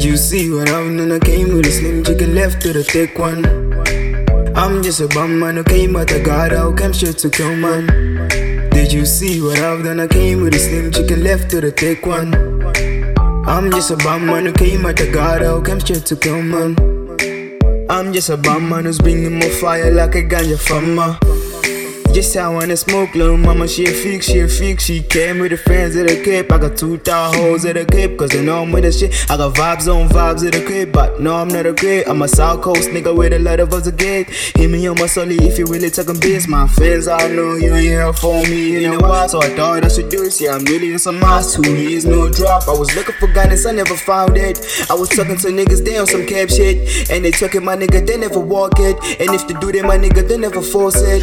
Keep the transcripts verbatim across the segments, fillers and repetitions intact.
you see what I'm when I came with a slim chicken left to the thick one? I'm just a bum man who came out the God out, came straight to kill man. Did you see what I've done? I came with a slim chicken left to the thick one. I'm just a bum man who came out the God out, came straight to kill man. I'm just a bum man who's bringing more fire like a ganja farmer. Just I wanna smoke, little mama, she a freak, she a freak. She came with the friends of the crib. I got two tall hoes at the crib, cause they know I'm with the shit. I got vibes on vibes at the crib, but no, I'm not a great. I'm a South Coast nigga with a lot of us a gate. Hit me on my solly if you really talking biz. My friends all know you ain't here for me, you know why? So I thought I should do this, yeah, I'm really in some mass. Two years, no drop. I was looking for guidance, I never found it. I was talking to niggas, they on some cap shit. And they talking my nigga, they never walk it. And if they do that, my nigga, they never force it.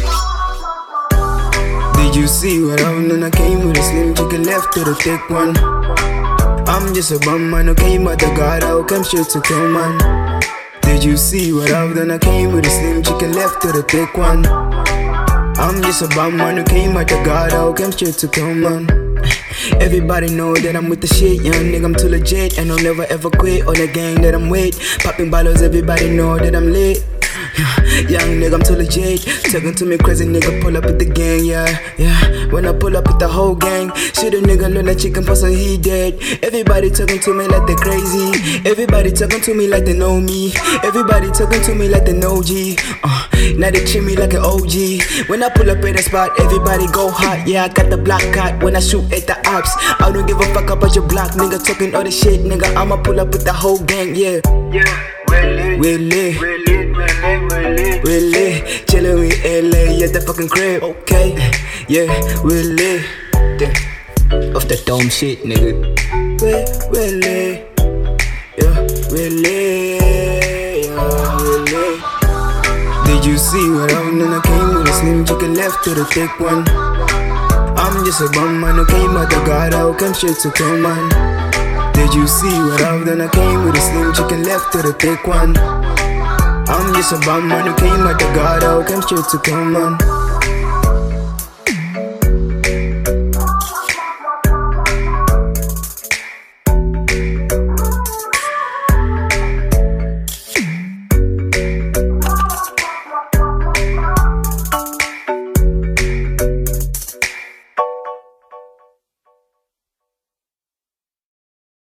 Did you see what I'm when I came with a slim chicken left to the thick one? I'm just a bum man who came out the God out, came straight to kill man. Did you see what I've done? I came with a slim chicken left to the thick one. I'm just a bum man who came out the God out, came straight to kill man. Everybody know that I'm with the shit, young nigga, I'm too legit. And I'll never ever quit on the gang that I'm with. Popping bottles, everybody know that I'm lit. Young nigga, I'm too legit. Talking to me crazy nigga, pull up with the gang, yeah, yeah. When I pull up with the whole gang, shit a nigga look like chicken pussy, he dead. Everybody talking to me like they crazy. Everybody talking to me like they know me. Everybody talking to me like they know G. Uh, now they treat me like an O G. When I pull up at the spot, everybody go hot. Yeah, I got the black cat when I shoot at the ops. I don't give a fuck about your block, nigga. Talking all the shit, nigga. I'ma pull up with the whole gang, yeah. Yeah, really, really, really. Really, chillin' with L A at the fucking crib, okay? Yeah, really, yeah. Off the dumb shit, nigga. Really, yeah, really, yeah, really. Did you see what I'm when I came with a slim chicken left to the thick one? I'm just a bum man who came out the God out, came straight to kill man. Did you see what I've done? I came with a slim chicken left to the thick one. I'm just a bum man who came out the God out, came straight to kill man.